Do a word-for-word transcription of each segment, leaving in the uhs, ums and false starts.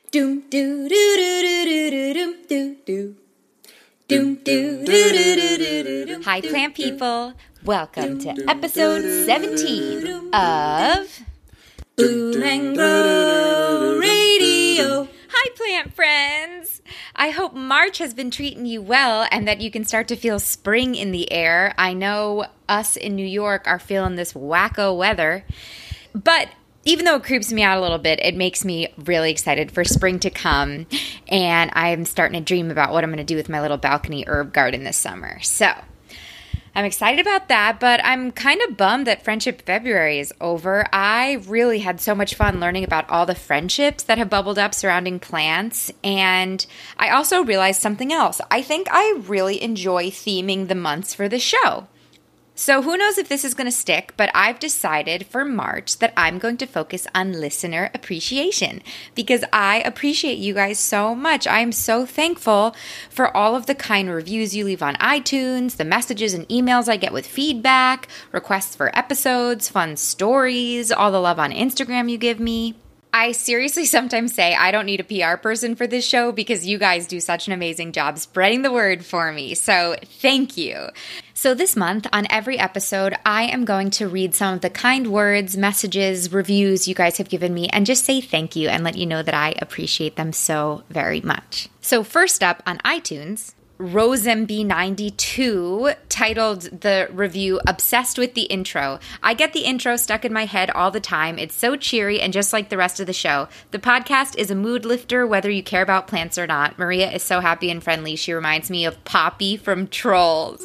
Doom doo doo doo doo doo doo doo doo. Doom doo doo doo doo doo doo. Hi, plant people. Welcome to episode seventeen of Bloom and Grow Radio. Hi, plant friends. I hope March has been treating you well and that you can start to feel spring in the air. I know us in New York are feeling this wacko weather, but even though it creeps me out a little bit, it makes me really excited for spring to come, and I'm starting to dream about what I'm going to do with my little balcony herb garden this summer. So I'm excited about that, but I'm kind of bummed that Friendship February is over. I really had so much fun learning about all the friendships that have bubbled up surrounding plants, and I also realized something else. I think I really enjoy theming the months for the show. So who knows if this is going to stick, but I've decided for March that I'm going to focus on listener appreciation because I appreciate you guys so much. I am so thankful for all of the kind reviews you leave on iTunes, the messages and emails I get with feedback, requests for episodes, fun stories, all the love on Instagram you give me. I seriously sometimes say I don't need a P R person for this show because you guys do such an amazing job spreading the word for me. So thank you. So this month on every episode, I am going to read some of the kind words, messages, reviews you guys have given me and just say thank you and let you know that I appreciate them so very much. So first up on iTunes, Rose M B ninety-two titled the review, Obsessed with the Intro. I get the intro stuck in my head all the time. It's so cheery and just like the rest of the show. The podcast is a mood lifter whether you care about plants or not. Maria is so happy and friendly. She reminds me of Poppy from Trolls.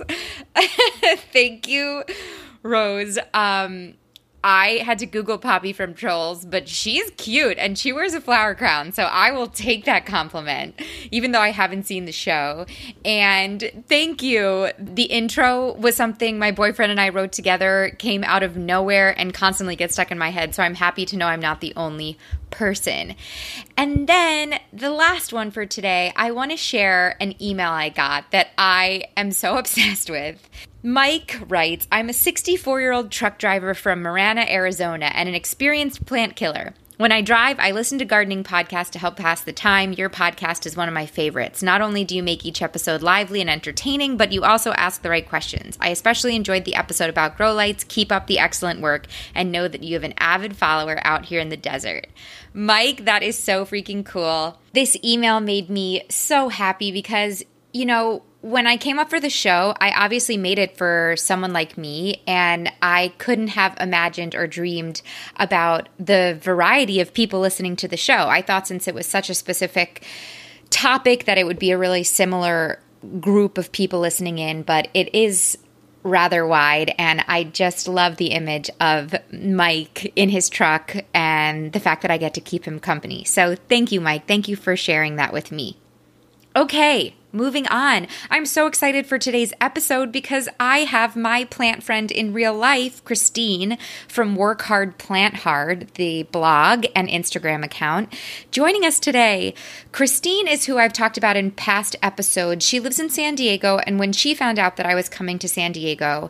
Thank you, Rose. Um... I had to Google Poppy from Trolls, but she's cute and she wears a flower crown, so I will take that compliment, even though I haven't seen the show. And thank you. The intro was something my boyfriend and I wrote together, came out of nowhere, and constantly gets stuck in my head, so I'm happy to know I'm not the only person. And then the last one for today, I want to share an email I got that I am so obsessed with. Mike writes, I'm a sixty-four-year-old truck driver from Marana, Arizona, and an experienced plant killer. When I drive, I listen to gardening podcasts to help pass the time. Your podcast is one of my favorites. Not only do you make each episode lively and entertaining, but you also ask the right questions. I especially enjoyed the episode about grow lights. Keep up the excellent work and know that you have an avid follower out here in the desert. Mike, that is so freaking cool. This email made me so happy because, you know, when I came up for the show, I obviously made it for someone like me, and I couldn't have imagined or dreamed about the variety of people listening to the show. I thought since it was such a specific topic that it would be a really similar group of people listening in, but it is rather wide, and I just love the image of Mike in his truck and the fact that I get to keep him company. So thank you, Mike. Thank you for sharing that with me. Okay, moving on. I'm so excited for today's episode because I have my plant friend in real life, Christine, from Work Hard, Plant Hard, the blog and Instagram account, joining us today. Christine is who I've talked about in past episodes. She lives in San Diego, and when she found out that I was coming to San Diego,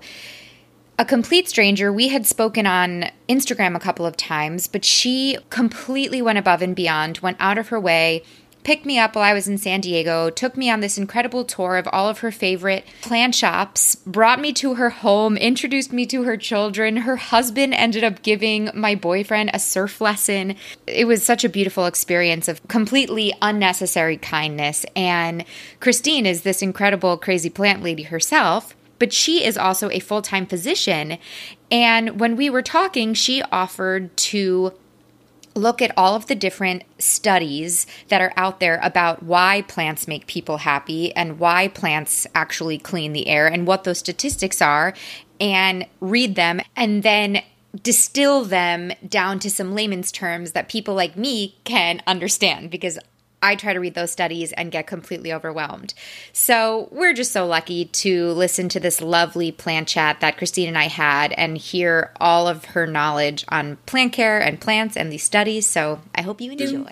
a complete stranger, we had spoken on Instagram a couple of times, but she completely went above and beyond, went out of her way, picked me up while I was in San Diego, took me on this incredible tour of all of her favorite plant shops, brought me to her home, introduced me to her children. Her husband ended up giving my boyfriend a surf lesson. It was such a beautiful experience of completely unnecessary kindness. And Christine is this incredible, crazy plant lady herself, but she is also a full-time physician. And when we were talking, she offered to look at all of the different studies that are out there about why plants make people happy and why plants actually clean the air and what those statistics are, and read them and then distill them down to some layman's terms that people like me can understand, because I try to read those studies and get completely overwhelmed. So we're just so lucky to listen to this lovely plant chat that Christine and I had and hear all of her knowledge on plant care and plants and these studies. So I hope you enjoy.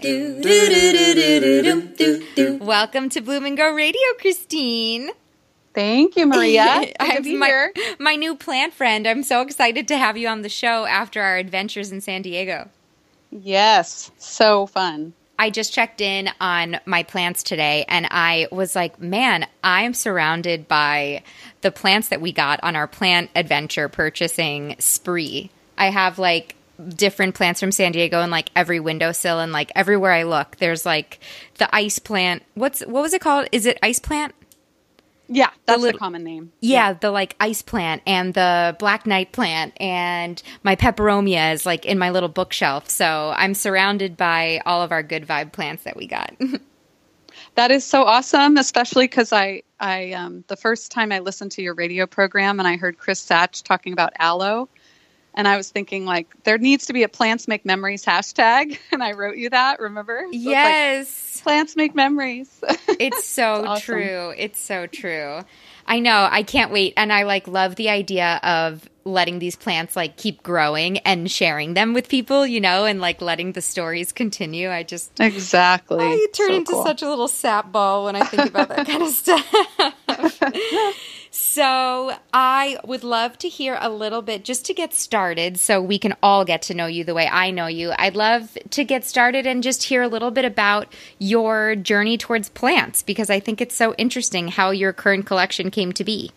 Welcome to Bloom and Grow Radio, Christine. Thank you, Maria. I'm my, my new plant friend. I'm so excited to have you on the show after our adventures in San Diego. Yes, so fun. I just checked in on my plants today, and I was like, man, I'm surrounded by the plants that we got on our plant adventure purchasing spree. I have like different plants from San Diego and like every windowsill, and like everywhere I look, there's like the ice plant. What's what was it called? Is it ice plant? Yeah, that's the, little, the common name. Yeah, yeah, the like ice plant and the black knight plant and my peperomia is like in my little bookshelf. So I'm surrounded by all of our good vibe plants that we got. That is so awesome, especially because I, I um, the first time I listened to your radio program and I heard Chris Satch talking about aloe, and I was thinking like there needs to be a Plants Make Memories hashtag, and I wrote you that. Remember? So yes, like, plants make memories. It's so awesome. true. It's so true. I know. I can't wait, and I like love the idea of letting these plants like keep growing and sharing them with people, you know, and like letting the stories continue. I just exactly. I turn so into cool. such a little sap ball when I think about that kind of stuff. So I would love to hear a little bit just to get started so we can all get to know you the way I know you. I'd love to get started and just hear a little bit about your journey towards plants, because I think it's so interesting how your current collection came to be.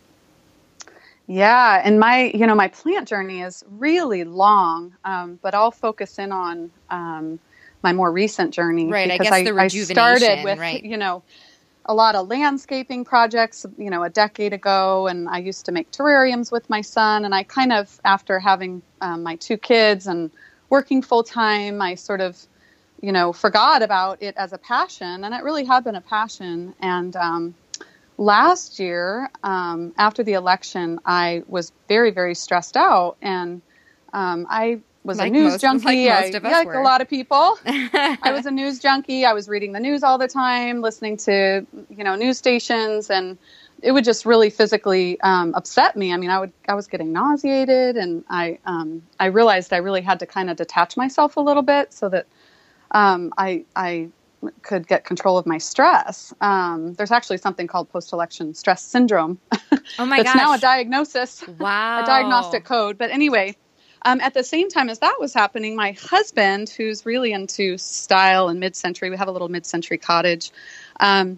Yeah, and my, you know, my plant journey is really long, um, but I'll focus in on um, my more recent journey. Right, I because guess the rejuvenation, I started with, right. you know, a lot of landscaping projects, you know, a decade ago, and I used to make terrariums with my son, and I kind of, after having um, my two kids and working full time, I sort of, you know, forgot about it as a passion, and it really had been a passion, and um last year, um, after the election, I was very, very stressed out, and um, I was like a news most, junkie. Like most I, of us like were. a lot of people. I was a news junkie. I was reading the news all the time, listening to, you know, news stations, and it would just really physically um, upset me. I mean, I would, I was getting nauseated, and I, um, I realized I really had to kind of detach myself a little bit so that um, I, I. could get control of my stress. Um, there's actually something called post-election stress syndrome. Oh my That's gosh. now a diagnosis. Wow. A diagnostic code. But anyway, um, at the same time as that was happening, my husband, who's really into style and mid-century, we have a little mid-century cottage. Um,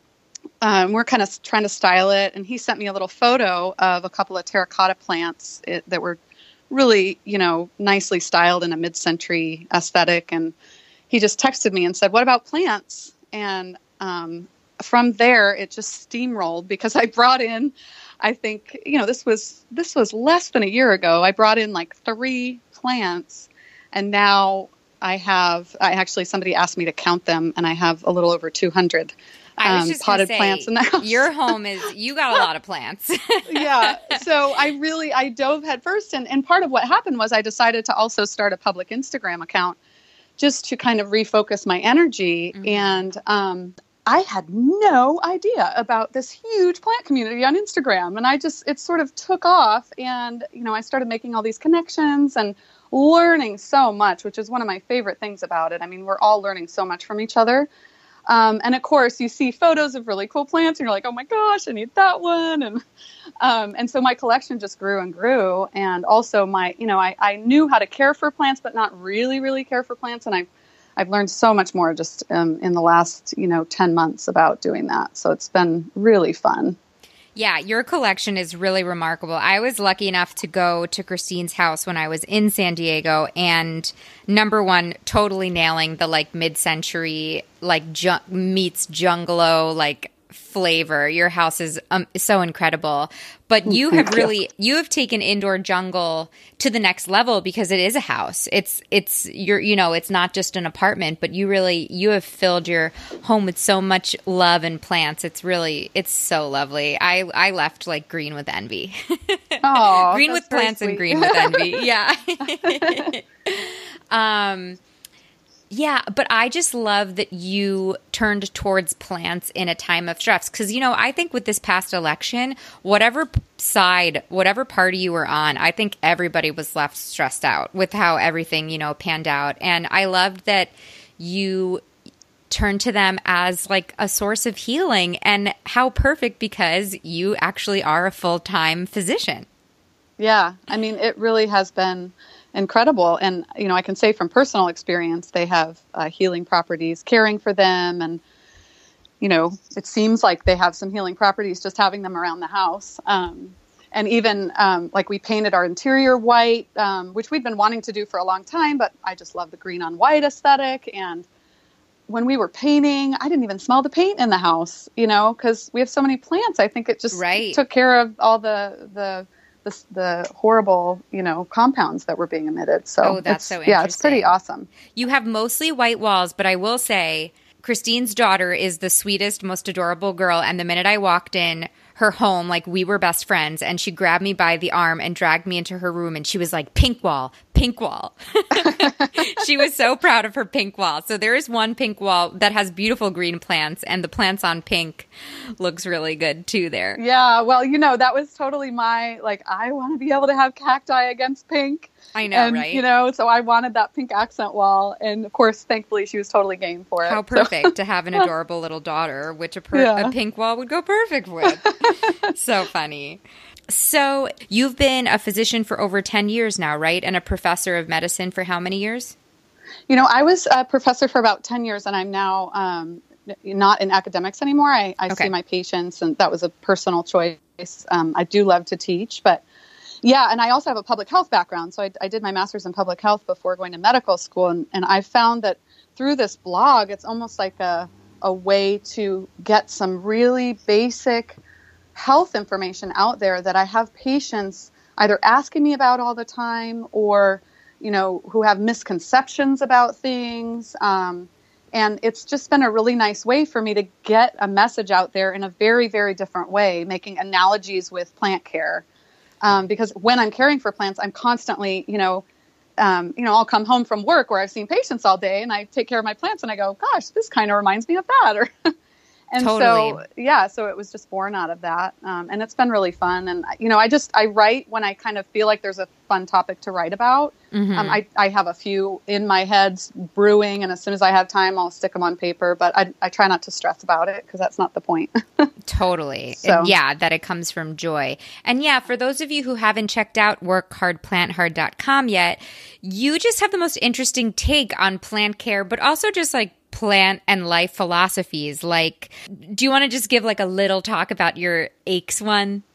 um, we're kind of trying to style it. And he sent me a little photo of a couple of terracotta plants it, that were really, you know, nicely styled in a mid-century aesthetic. And he just texted me and said, "What about plants?" And um, from there, it just steamrolled because I brought in, I think, you know, this was this was less than a year ago. I brought in like three plants, and now I have. I actually somebody asked me to count them, and I have a little over two hundred I was um, just potted say, plants in the house. Your home is you got a lot of plants. Yeah, so I really I dove headfirst, and and part of what happened was I decided to also start a public Instagram account, just to kind of refocus my energy. Mm-hmm. And um, I had no idea about this huge plant community on Instagram. And I just, it sort of took off. And, you know, I started making all these connections and learning so much, which is one of my favorite things about it. I mean, we're all learning so much from each other. Um, and of course, you see photos of really cool plants, and you're like, "Oh my gosh, I need that one!" And um, and so my collection just grew and grew. And also, my you know, I, I knew how to care for plants, but not really, really care for plants. And I've I've learned so much more just um, in the last you know ten months about doing that. So it's been really fun. Yeah, your collection is really remarkable. I was lucky enough to go to Christine's house when I was in San Diego, and number one, totally nailing the like mid-century, like ju- meets jungalo, like flavor. Your house is um, so incredible. But you have really, you have taken indoor jungle to the next level because it is a house. It's, it's, you're, you know, it's not just an apartment, but you really, you have filled your home with so much love and plants. It's really, it's so lovely. I, I left like green with envy. Oh, green with plants sweet. And green with envy. Yeah. um, Yeah, but I just love that you turned towards plants in a time of stress. Because, you know, I think with this past election, whatever side, whatever party you were on, I think everybody was left stressed out with how everything, you know, panned out. And I loved that you turned to them as like a source of healing, and how perfect, because you actually are a full-time physician. Yeah, I mean, it really has been incredible. And, you know, I can say from personal experience, they have uh, healing properties caring for them. And, you know, it seems like they have some healing properties just having them around the house. Um, and even um, like we painted our interior white, um, which we'd been wanting to do for a long time, but I just love the green on white aesthetic. And when we were painting, I didn't even smell the paint in the house, you know, because we have so many plants. I think it just right. took care of all the, the, the, the horrible, you know, compounds that were being emitted. So oh, that's so interesting. Yeah, it's pretty awesome. You have mostly white walls, but I will say Christine's daughter is the sweetest, most adorable girl. And the minute I walked in her home, like we were best friends, and she grabbed me by the arm and dragged me into her room, and she was like, pink wall, pink wall. She was so proud of her pink wall. So there is one pink wall that has beautiful green plants, and the plants on pink looks really good too there. Yeah, well, you know, that was totally my, like, I want to be able to have cacti against pink. I know, and, right? You know, so I wanted that pink accent wall. And of course, thankfully, she was totally game for it. How perfect so. to have an adorable little daughter, which a, per- yeah. a pink wall would go perfect with. So funny. So you've been a physician for over ten years now, right? And a professor of medicine for how many years? You know, I was a professor for about ten years, and I'm now um, not in academics anymore. I, I okay. see my patients, and that was a personal choice. Um, I do love to teach, but yeah, and I also have a public health background. So I, I did my master's in public health before going to medical school. And, and I found that through this blog, it's almost like a, a way to get some really basic health information out there that I have patients either asking me about all the time or, you know, who have misconceptions about things. Um, and it's just been a really nice way for me to get a message out there in a very, very different way, making analogies with plant care. Um, because when I'm caring for plants, I'm constantly, you know, um, you know, I'll come home from work where I've seen patients all day and I take care of my plants and I go, gosh, this kind of reminds me of that. Or, and totally. so, yeah, so it was just born out of that. Um, and it's been really fun. And, you know, I just, I write when I kind of feel like there's a fun topic to write about. Mm-hmm. Um, I, I have a few in my head brewing, and as soon as I have time, I'll stick them on paper, but I, I try not to stress about it because that's not the point. Totally. So. And yeah, that it comes from joy. And yeah, for those of you who haven't checked out work hard plant hard dot com yet, you just have the most interesting take on plant care, but also just like plant and life philosophies. Like, do you want to just give like a little talk about your aches one?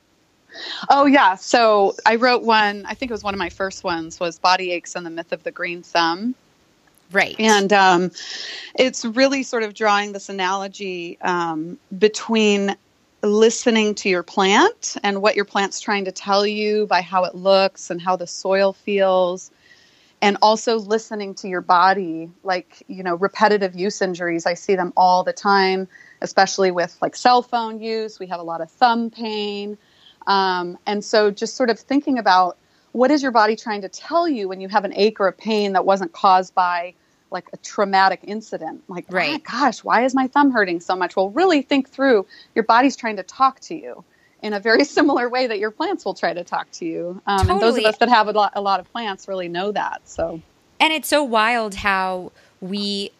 Oh, yeah. So I wrote one, I think it was one of my first ones, was Body Aches and the Myth of the Green Thumb. Right. And um, it's really sort of drawing this analogy um, between listening to your plant and what your plant's trying to tell you by how it looks and how the soil feels, and also listening to your body, like, you know, repetitive use injuries. I see them all the time, especially with like cell phone use. We have a lot of thumb pain. Um, and so just sort of thinking about what is your body trying to tell you when you have an ache or a pain that wasn't caused by like a traumatic incident. Like, right. oh my gosh, why is my thumb hurting so much? Well, really think through, your body's trying to talk to you in a very similar way that your plants will try to talk to you. Um, totally. And those of us that have a lot, a lot of plants really know that. So, and it's so wild how we,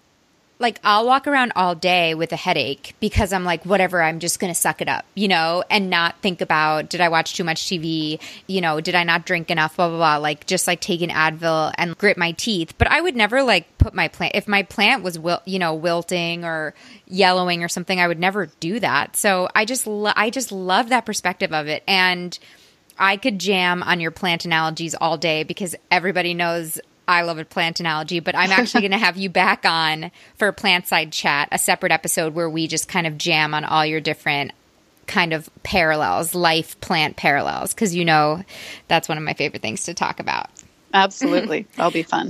like, I'll walk around all day with a headache because I'm like, whatever, I'm just going to suck it up, you know, and not think about, did I watch too much T V? You know, did I not drink enough? Blah, blah, blah. Like, just like take an Advil and grit my teeth. But I would never like put my plant, if my plant was, wil- you know, wilting or yellowing or something, I would never do that. So I just, lo- I just love that perspective of it. And I could jam on your plant analogies all day because everybody knows I love a plant analogy, but I'm actually going to have you back on for Plant Side Chat, a separate episode where we just kind of jam on all your different kind of parallels, life plant parallels, because you know that's one of my favorite things to talk about. Absolutely. That'll be fun.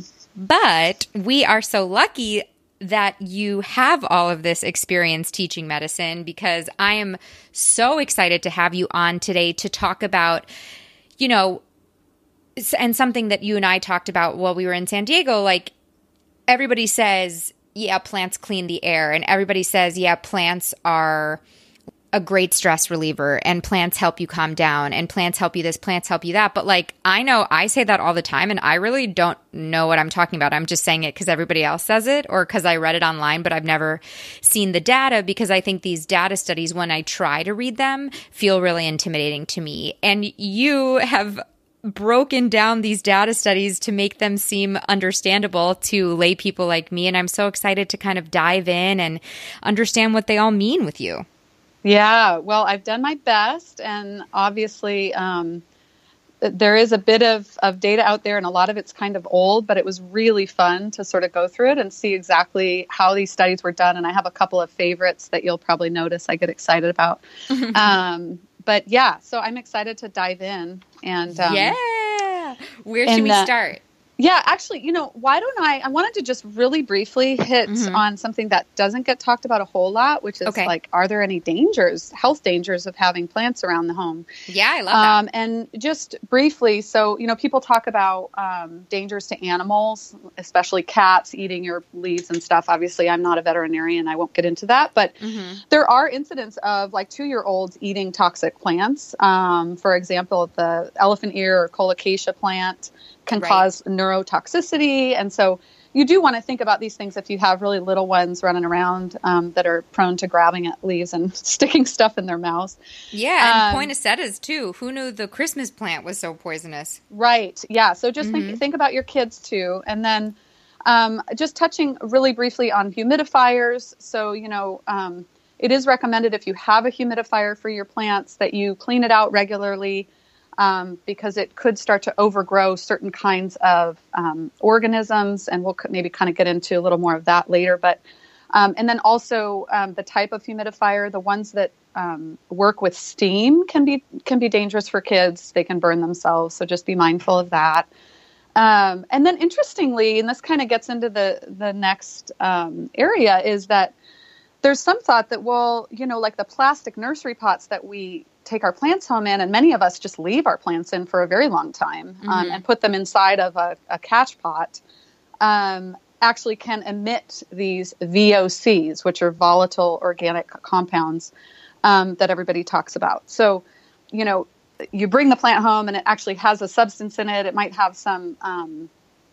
But we are so lucky that you have all of this experience teaching medicine, because I am so excited to have you on today to talk about, you know, and something that you and I talked about while we were in San Diego. Like, everybody says, yeah, plants clean the air. And everybody says, yeah, plants are a great stress reliever and plants help you calm down and plants help you this, plants help you that. But like, I know I say that all the time and I really don't know what I'm talking about. I'm just saying it because everybody else says it or because I read it online, but I've never seen the data, because I think these data studies, when I try to read them, feel really intimidating to me. And you have broken down these data studies to make them seem understandable to lay people like me. And I'm so excited to kind of dive in and understand what they all mean with you. Yeah, well, I've done my best. And obviously, um, there is a bit of, of data out there, and a lot of it's kind of old, but it was really fun to sort of go through it and see exactly how these studies were done. And I have a couple of favorites that you'll probably notice I get excited about. um, but yeah, so I'm excited to dive in. And um, yeah, where should and, we uh, start? Yeah, actually, you know, why don't I, I wanted to just really briefly hit Mhm. on something that doesn't get talked about a whole lot, which is Okay. like, are there any dangers, health dangers of having plants around the home? Yeah, I love that. Um, and just briefly, so, you know, people talk about um, dangers to animals, especially cats eating your leaves and stuff. Obviously, I'm not a veterinarian. I won't get into that. But Mhm. there are incidents of like two-year-olds eating toxic plants. Um, for example, the elephant ear or colocasia plant can Right. cause neurotoxicity. And so you do want to think about these things if you have really little ones running around um, that are prone to grabbing at leaves and sticking stuff in their mouths. Yeah, and Um, poinsettias too. Who knew the Christmas plant was so poisonous? Right. Yeah. So just Mhm. think, think about your kids too. And then um, just touching really briefly on humidifiers. So, you know, um, it is recommended if you have a humidifier for your plants that you clean it out regularly. Um, because it could start to overgrow certain kinds of um, organisms, and we'll c- maybe kind of get into a little more of that later. But um, and then also um, the type of humidifier, the ones that um, work with steam can be can be dangerous for kids. They can burn themselves, so just be mindful of that. Um, and then, interestingly, and this kind of gets into the the next um, area, is that there's some thought that, well, you know, like the plastic nursery pots that we take our plants home in, and many of us just leave our plants in for a very long time um, Mhm. and put them inside of a, a catch pot, um, actually can emit these V O Cs, which are volatile organic compounds um, that everybody talks about. So, you know, you bring the plant home and it actually has a substance in it. It might have some, um,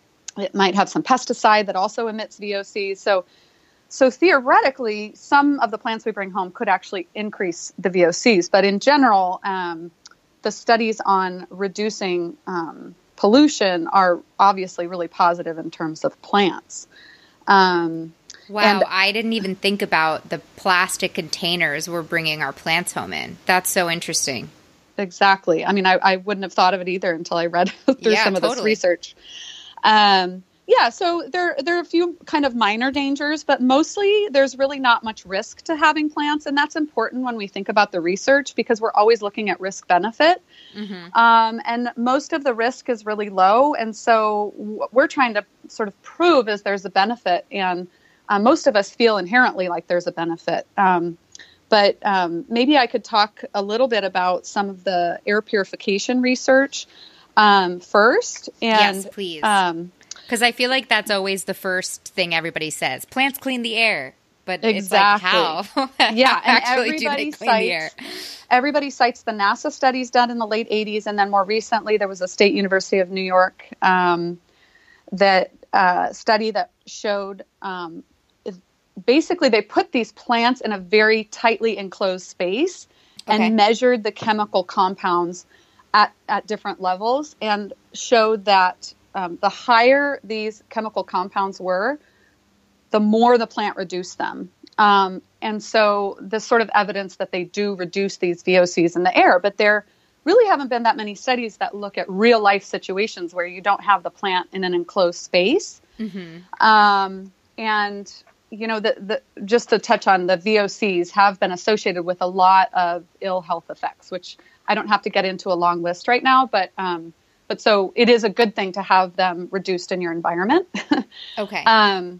it might have some pesticide that also emits V O Cs. So So theoretically, some of the plants we bring home could actually increase the V O Cs. But in general, um, the studies on reducing um, pollution are obviously really positive in terms of plants. Um, Wow, And- I didn't even think about the plastic containers we're bringing our plants home in. That's so interesting. exactly. I mean, I, I wouldn't have thought of it either until I read through Yeah, some of this totally. research. Um, yeah, so there there are a few kind of minor dangers, but mostly there's really not much risk to having plants, and that's important when we think about the research because we're always looking at risk benefit. Mhm. Um, and most of the risk is really low. And so what we're trying to sort of prove is there's a benefit. And uh, most of us feel inherently like there's a benefit. Um, but um, maybe I could talk a little bit about some of the air purification research um, first. And, Yes, please. Um, Because I feel like that's always the first thing everybody says. Plants clean the air. But Exactly. it's like, how? Yeah, How and actually do they everybody clean the air? cites everybody cites the NASA studies done in the late eighties, and then more recently there was a State University of New York um, that uh, study that showed um, is- basically they put these plants in a very tightly enclosed space Okay. and measured the chemical compounds at at different levels, and showed that um, the higher these chemical compounds were, the more the plant reduced them. Um, and so this sort of evidence that they do reduce these V O Cs in the air, but there really haven't been that many studies that look at real life situations where you don't have the plant in an enclosed space. Mm-hmm. Um, and, you know, the, the, just to touch on, the V O Cs have been associated with a lot of ill health effects, which I don't have to get into a long list right now, but, um, but so it is a good thing to have them reduced in your environment. Okay. Um,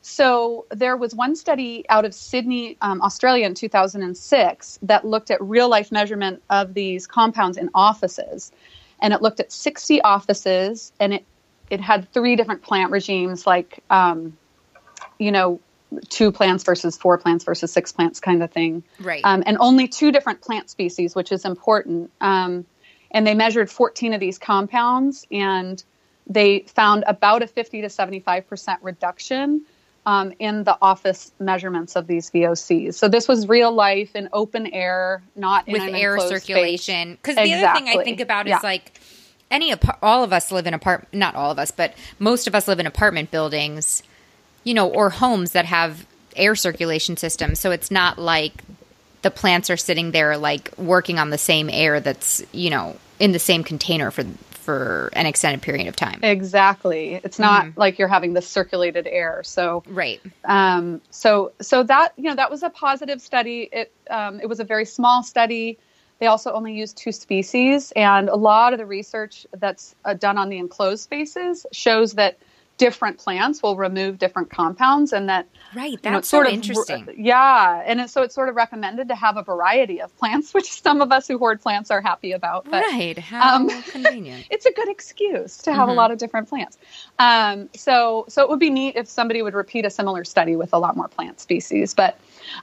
so there was one study out of Sydney, um, Australia in two thousand six that looked at real life measurement of these compounds in offices. And it looked at sixty offices, and it, it had three different plant regimes, like, um, you know, two plants versus four plants versus six plants kind of thing. Right. Um, and only two different plant species, which is important. Um, and they measured fourteen of these compounds, and they found about a fifty to seventy-five percent reduction um, in the office measurements of these V O Cs. So this was real life in open air, not in With an air enclosed circulation. Because the other thing I Exactly. think about Yeah. is like, any apart, all of us live in apart, not all of us, but most of us live in apartment buildings, you know, or homes that have air circulation systems. So it's not like the plants are sitting there like working on the same air that's, you know, in the same container for for an extended period of time. Exactly. It's not Mhm. like you're having this circulated air. So Right. um, so so that you know that was a positive study. It um, it was a very small study. They also only used two species, and a lot of the research that's uh, done on the enclosed spaces shows that different plants will remove different compounds, and that Right. you know, That's it's sort so of, interesting. yeah, and it, so it's sort of recommended to have a variety of plants, which some of us who hoard plants are happy about. But Right. How um, convenient. it's a good excuse to have Mhm. a lot of different plants. Um, so, so it would be neat if somebody would repeat a similar study with a lot more plant species. But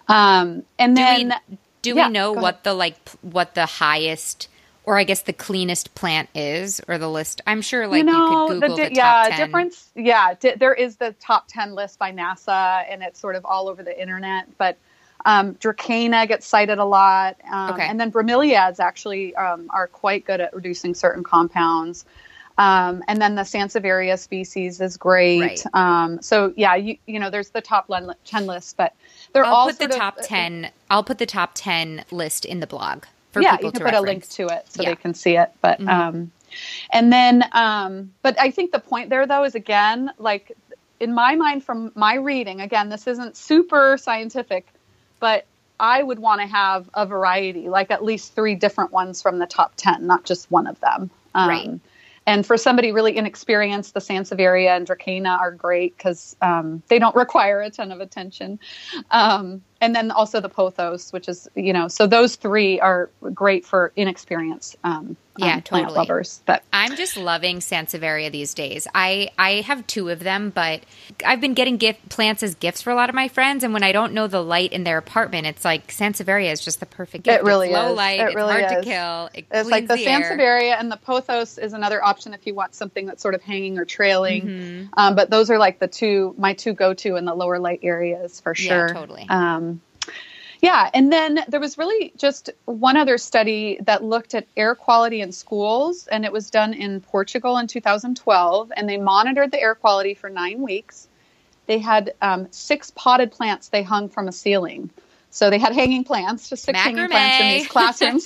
um, and Do then we, do yeah, we know go what ahead. the like p- what the highest or I guess the cleanest plant is, or the list? I'm sure like you, know, could Google di- the, yeah, top ten. difference. Yeah, di- there is the top ten list by NASA, and it's sort of all over the internet. But um, Dracaena gets cited a lot, um, Okay. and then bromeliads actually um, are quite good at reducing certain compounds. Um, and then the Sansevieria species is great. Right. Um, so yeah, you you know, there's the top len- ten list, but they're I'll all put the sort of- top ten. I'll put the top ten list in the blog for yeah, people you can to put reference. a link to it so Yeah. they can see it. But Mhm. um, and then um, but I think the point there though is again like in my mind from my reading again this isn't super scientific, but I would want to have a variety, like at least three different ones from the top ten, not just one of them. Um, Right. And for somebody really inexperienced, the Sansevieria and Dracaena are great because um, they don't require a ton of attention. Um, and then also the pothos, which is, you know, so those three are great for inexperienced um, Yeah, um, plant totally. lovers. But I'm just loving Sansevieria these days. I, I have two of them, but I've been getting gift plants as gifts for a lot of my friends. And when I don't know the light in their apartment, it's like Sansevieria is just the perfect gift. It really it's low is. light. It it's really hard to is. kill. It it's cleans like the, the air. Sansevieria and the pothos is another option if you want something that's sort of hanging or trailing. Mhm. Um, but those are like the two, my two go-to in the lower light areas for Yeah, sure. totally. Um, yeah. And then there was really just one other study that looked at air quality in schools, and it was done in Portugal in two thousand twelve, and they monitored the air quality for nine weeks. They had um, six potted plants they hung from a ceiling. So they had hanging plants, just six hanging Macrame. plants in these classrooms.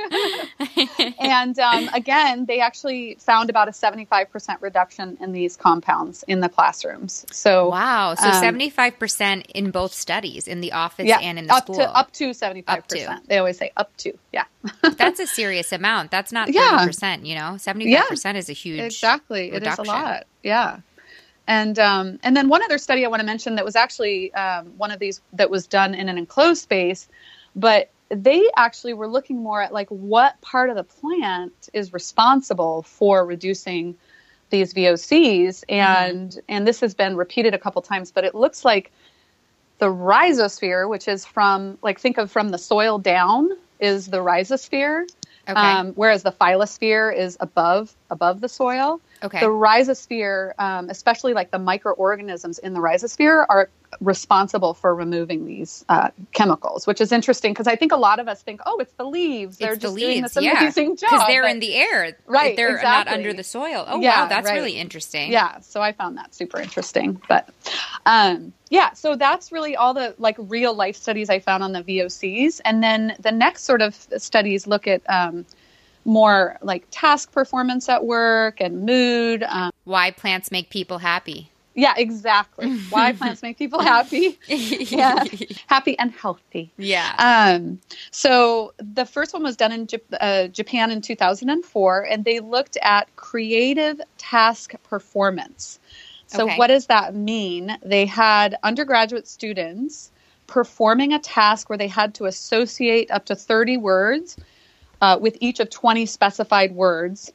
And um, again, they actually found about a seventy-five percent reduction in these compounds in the classrooms. So Wow. So um, seventy-five percent in both studies, in the office yeah, and in the up school. to up to seventy-five percent. They always say up to, yeah. That's a serious amount. That's not Yeah. thirty percent, you know? seventy-five percent is a huge Exactly. reduction. It is a lot. Yeah. And um, and then one other study I want to mention that was actually um, one of these that was done in an enclosed space, but they actually were looking more at like what part of the plant is responsible for reducing these V O Cs. And, mm-hmm. and this has been repeated a couple times, but it looks like the rhizosphere, which is from like, think of from the soil down is the rhizosphere. Okay. Um, whereas the phylosphere is above above the soil. Okay. The rhizosphere, um, especially like the microorganisms in the rhizosphere, are responsible for removing these uh, chemicals, which is interesting because I think a lot of us think, oh, it's the leaves. They're It's just the doing leaves, this yeah. amazing job. Because they're but- in the air. Right, They're exactly. not under the soil. Oh, Yeah, wow. That's right. really interesting. Yeah, so I found that super interesting. But um, yeah, so that's really all the like real life studies I found on the V O Cs. And then the next sort of studies look at um, more like task performance at work and mood. Um, Why plants make people happy. yeah, exactly. Why plants make people happy. Yeah, happy and healthy. Yeah. Um, so the first one was done in Jap- uh, Japan in two thousand four, and they looked at creative task performance. So Okay. what does that mean? They had undergraduate students performing a task where they had to associate up to thirty words uh, with each of twenty specified words.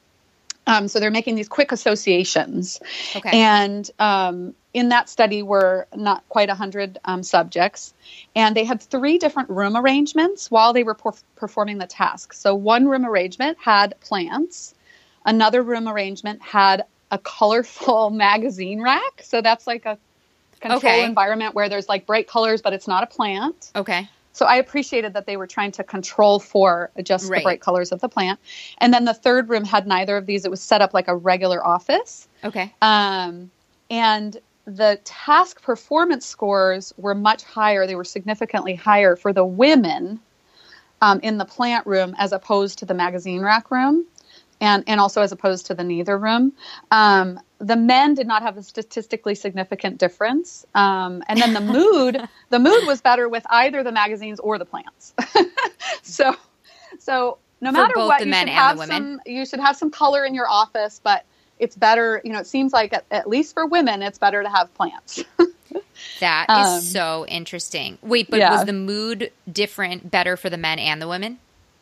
Um, so they're making these quick associations. Okay. And um, in that study were not quite one hundred um, subjects. And they had three different room arrangements while they were per- performing the task. So one room arrangement had plants. Another room arrangement had a colorful magazine rack. So that's like a control Okay. environment where there's like bright colors, but it's not a plant. Okay. so I appreciated that they were trying to control for just Right. the bright colors of the plant. And then the third room had neither of these. It was set up like a regular office. Okay. Um, and the task performance scores were much higher. They were significantly higher for the women um, in the plant room as opposed to the magazine rack room, and, and also as opposed to the neither room. Um, the men did not have a statistically significant difference. Um, and then the mood, the mood was better with either the magazines or the plants. so, so no For matter both what, the you men should and have the women? some, you should have some color in your office, but it's better, you know, it seems like at, at least for women, it's better to have plants. That is Um, so interesting. Wait, but yeah. was the mood different, better for the men and the women?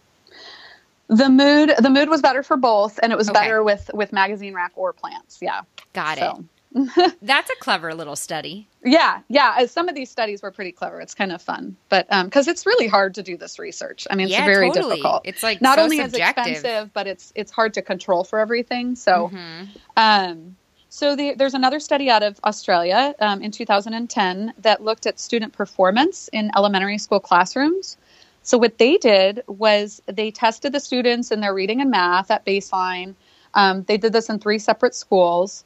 The mood, the mood was better for both, and it was Okay. better with, with magazine rack or plants. Yeah. Got So, it. That's a clever little study. yeah. Yeah. uh, Some of these studies were pretty clever. It's kind of fun, but, um, cause it's really hard to do this research. I mean, Yeah, it's very totally. difficult. It's, like, not so only is it subjective. expensive, but it's, it's hard to control for everything. So, Mhm. um, so the, there's another study out of Australia um, in two thousand ten that looked at student performance in elementary school classrooms. So what they did was they tested the students in their reading and math at baseline. Um, they did this in three separate schools.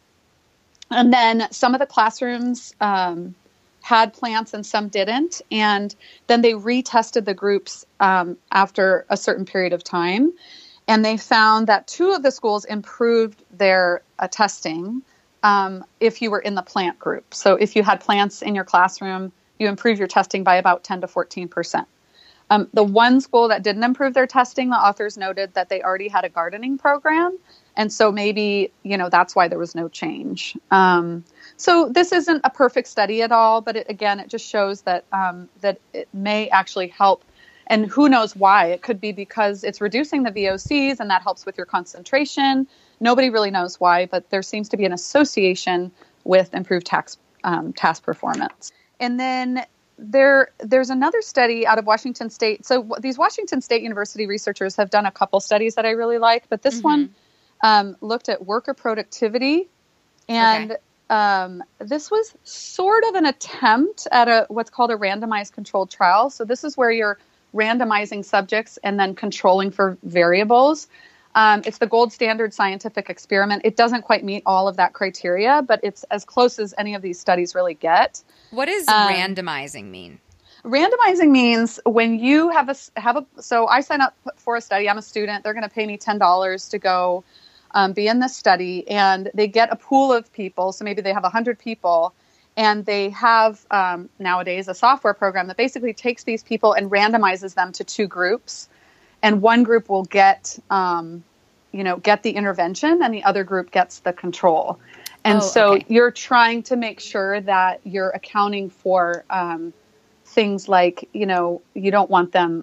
And then some of the classrooms um, had plants and some didn't. And then they retested the groups um, after a certain period of time. And they found that two of the schools improved their uh, testing um, if you were in the plant group. So if you had plants in your classroom, you improve your testing by about ten to fourteen percent. Um, the one school that didn't improve their testing, the authors noted that they already had a gardening program. And so maybe, you know, that's why there was no change. Um, so this isn't a perfect study at all, but it, again, it just shows that um, that it may actually help. And who knows why? It could be because it's reducing the V O Cs and that helps with your concentration. Nobody really knows why, but there seems to be an association with improved tax, um, task performance. And then There, there's another study out of Washington State. So w- these Washington State University researchers have done a couple studies that I really like, but this Mhm. one um, looked at worker productivity, and Okay. um, this was sort of an attempt at a what's called a randomized controlled trial. So this is where you're randomizing subjects and then controlling for variables. Um, it's the gold standard scientific experiment. It doesn't quite meet all of that criteria, but it's as close as any of these studies really get. What does Um, randomizing mean? Randomizing means when you have a have a so I sign up for a study. I'm a student. They're going to pay me ten dollars to go um, be in this study, and they get a pool of people. So maybe they have a hundred people, and they have um, nowadays a software program that basically takes these people and randomizes them to two groups, and one group will get um, you know get the intervention, and the other group gets the control. And Oh, so okay. you're trying to make sure that you're accounting for um, things like, you know, you don't want them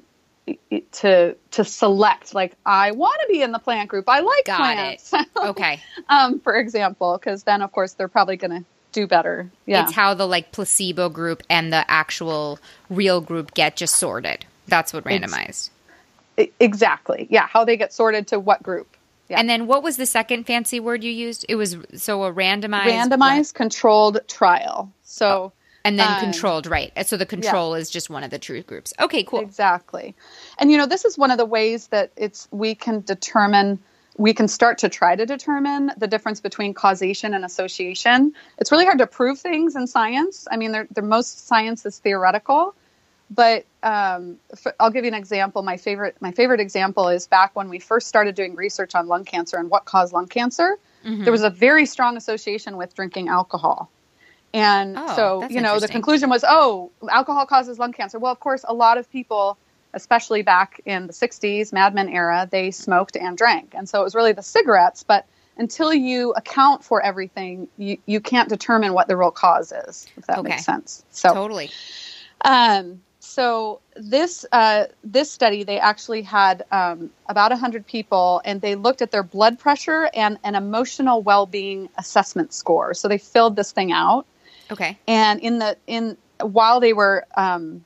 to to select, like, I want to be in the plant group. I like Got plants. it. Okay. um, for example, because then, of course, they're probably going to do better. Yeah. It's how the like placebo group and the actual real group get just sorted. That's what randomized. E- Exactly. Yeah. How they get sorted to what group. Yeah. And then what was the second fancy word you used? It was so a randomized Randomized controlled trial. So and then um, controlled, right? So the control is just one of the true groups. Okay, cool. Exactly. And, you know, this is one of the ways that it's we can determine, we can start to try to determine the difference between causation and association. It's really hard to prove things in science. I mean, they're, they're, most science is theoretical. But um, for, I'll give you an example. My favorite, my favorite example is back when we first started doing research on lung cancer and what caused lung cancer. Mhm. There was a very strong association with drinking alcohol. And Oh, so, that's you know, the interesting. conclusion was, oh, alcohol causes lung cancer. Well, of course, a lot of people, especially back in the sixties, Mad Men era, they smoked and drank. And so it was really the cigarettes. But until you account for everything, you, you can't determine what the real cause is, if that Okay. makes sense. So, Totally. um, so this uh, this study, they actually had um, about one hundred people, and they looked at their blood pressure and an emotional well-being assessment score. So they filled this thing out. Okay. And in the in while they were um,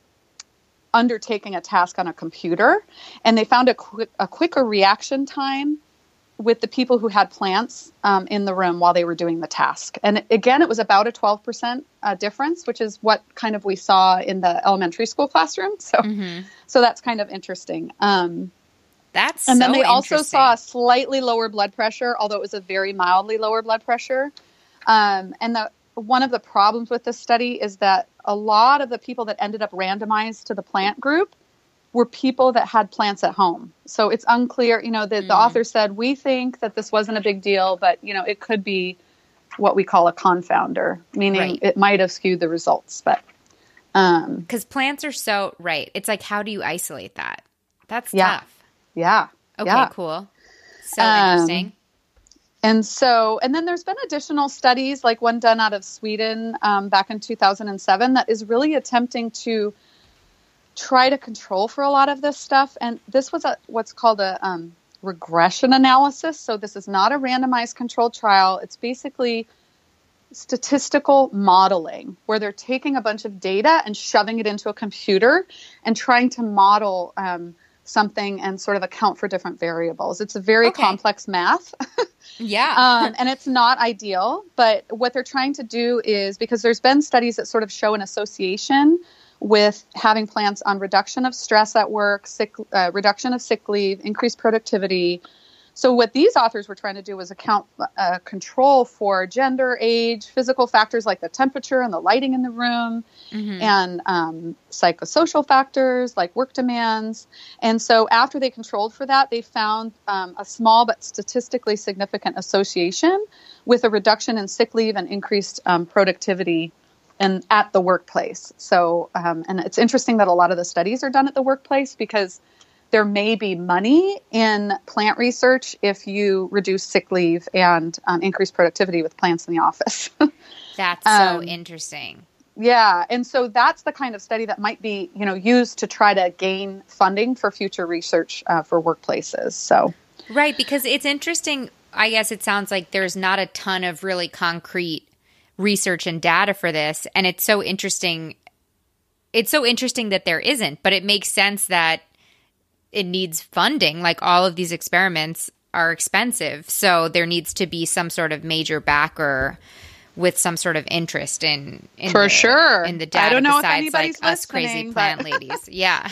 undertaking a task on a computer, and they found a quick a quicker reaction time with the people who had plants um, in the room while they were doing the task. And again, it was about a twelve percent uh, difference, which is what kind of we saw in the elementary school classroom. So, mm-hmm. so that's kind of interesting. Um, that's and so then they also interesting. saw a slightly lower blood pressure, although it was a very mildly lower blood pressure. Um, and the one of the problems with this study is that a lot of the people that ended up randomized to the plant group were people that had plants at home. So it's unclear, you know, the, mm. the author said, we think that this wasn't a big deal, but, you know, it could be what we call a confounder, meaning right. it might have skewed the results. But um, because plants are so, right. It's like, how do you isolate that? That's yeah. tough. Yeah. Okay, yeah. cool. So um, interesting. And so, and then there's been additional studies, like one done out of Sweden um, back in two thousand seven that is really attempting to try to control for a lot of this stuff. And this was a, what's called a um, regression analysis. So this is not a randomized controlled trial. It's basically statistical modeling where they're taking a bunch of data and shoving it into a computer and trying to model um, something and sort of account for different variables. It's a very okay. complex math. yeah. um, and it's not ideal, but what they're trying to do is, because there's been studies that sort of show an association with having plants on reduction of stress at work, sick, uh, reduction of sick leave, increased productivity. So what these authors were trying to do was account uh, control for gender, age, physical factors like the temperature and the lighting in the room, mm-hmm. and um, psychosocial factors like work demands. And so after they controlled for that, they found um, a small but statistically significant association with a reduction in sick leave and increased um, productivity and at the workplace. So, um, and it's interesting that a lot of the studies are done at the workplace because there may be money in plant research if you reduce sick leave and um, increase productivity with plants in the office. That's um, so interesting. Yeah. And so that's the kind of study that might be, you know, used to try to gain funding for future research uh, for workplaces. So, right. Because it's interesting. I guess it sounds like there's not a ton of really concrete research and data for this. And it's so interesting. It's so interesting that there isn't, but it makes sense that it needs funding. Like all of these experiments are expensive. So there needs to be some sort of major backer with some sort of interest in, in for the, sure in the data. I don't know besides, if anybody's like us crazy but... plant ladies. Yeah.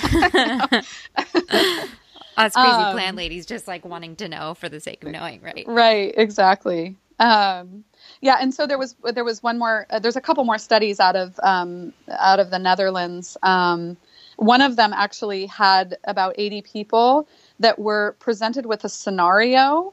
Us crazy um, plant ladies just like wanting to know for the sake of knowing, right? Right, exactly. Um, yeah, and so there was there was one more. Uh, there's a couple more studies out of um, out of the Netherlands. Um, one of them actually had about eighty people that were presented with a scenario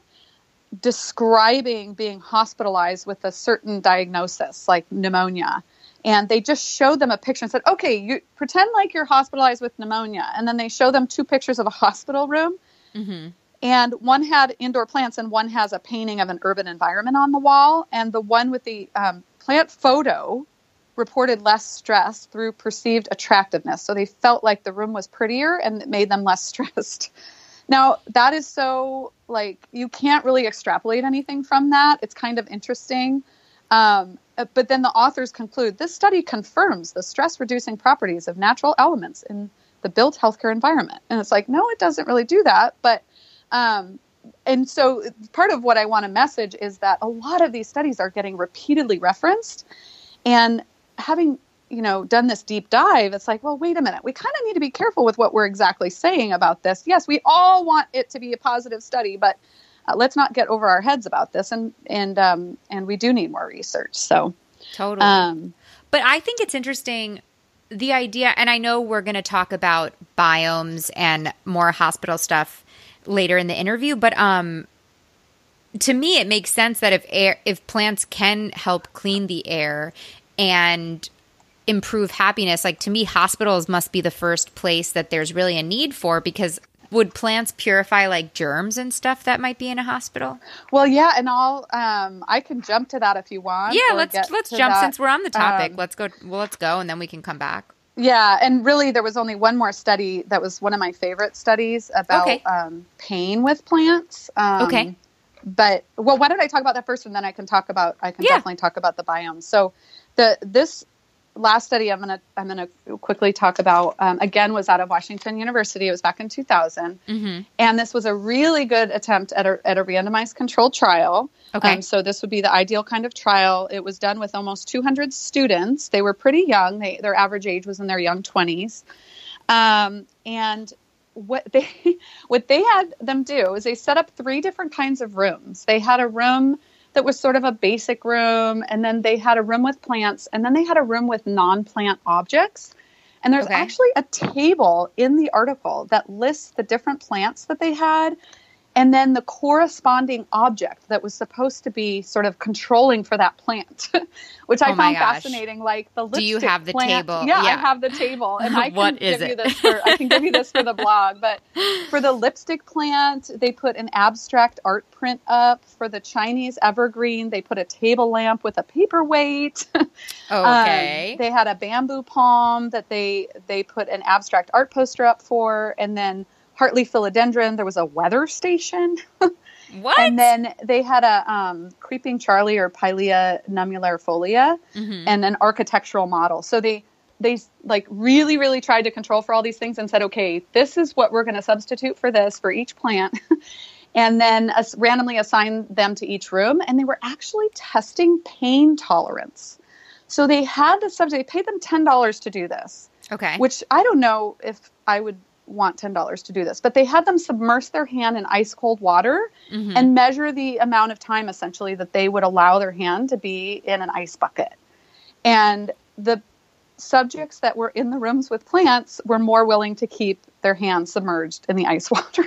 describing being hospitalized with a certain diagnosis, like pneumonia. And they just showed them a picture and said, okay, you pretend like you're hospitalized with pneumonia. And then they show them two pictures of a hospital room. Mm-hmm. And one had indoor plants and one has a painting of an urban environment on the wall. And the one with the um, plant photo reported less stress through perceived attractiveness. So they felt like the room was prettier and it made them less stressed. Now, that is so, like, you can't really extrapolate anything from that. It's kind of interesting. Um, but then the authors conclude, this study confirms the stress-reducing properties of natural elements in the built healthcare environment. And it's like, no, it doesn't really do that. But um, and so part of what I want to message is that a lot of these studies are getting repeatedly referenced. And having, you know, done this deep dive, it's like, well, wait a minute. We kind of need to be careful with what we're exactly saying about this. Yes, we all want it to be a positive study, but Uh, let's not get over our heads about this, and and um, and we do need more research. So totally. Um, but I think it's interesting, the idea, and I know we're going to talk about biomes and more hospital stuff later in the interview. But um, to me, it makes sense that if air, if plants can help clean the air and improve happiness, like to me, hospitals must be the first place that there's really a need for, because would plants purify like germs and stuff that might be in a hospital? Well, yeah, and I'll um, I can jump to that if you want. Yeah, let's let's jump that. Since we're on the topic. Um, let's go. Well, let's go, and then we can come back. Yeah, and really, there was only one more study that was one of my favorite studies about okay. um, pain with plants. Um, okay. But well, why don't I talk about that first, and then I can talk about I can yeah. definitely talk about the biomes. So the this last study I'm going to I'm going to quickly talk about, um, again, was out of Washington University. It was back in two thousand. Mm-hmm. And this was a really good attempt at a, at a randomized controlled trial. Okay. Um, so this would be the ideal kind of trial. It was done with almost two hundred students. They were pretty young. They, their average age was in their young twenties. Um, and what they what they had them do is they set up three different kinds of rooms. They had a room that was sort of a basic room, and then they had a room with plants, and then they had a room with non-plant objects. And there's okay. actually a table in the article that lists the different plants that they had, and then the corresponding object that was supposed to be sort of controlling for that plant, which I oh my found gosh. fascinating. Like the lipstick Do you have the plant. table? Yeah, yeah, I have the table, and I can what give is you it? this for I can give you this for the blog. But for the lipstick plant, they put an abstract art print up. For the Chinese evergreen, they put a table lamp with a paperweight. Okay. um, they had a bamboo palm that they they put an abstract art poster up for, and then Hartley philodendron, there was a weather station. What? And then they had a um, creeping Charlie or Pilea nummularifolia mm-hmm. and an architectural model. So they they like really, really tried to control for all these things and said, okay, this is what we're going to substitute for this for each plant. And then uh, randomly assign them to each room. And they were actually testing pain tolerance. So they had the subject, they paid them ten dollars to do this. Okay. Which I don't know if I would want ten dollars to do this, but they had them submerge their hand in ice cold water mm-hmm. and measure the amount of time essentially that they would allow their hand to be in an ice bucket. And the subjects that were in the rooms with plants were more willing to keep their hands submerged in the ice water.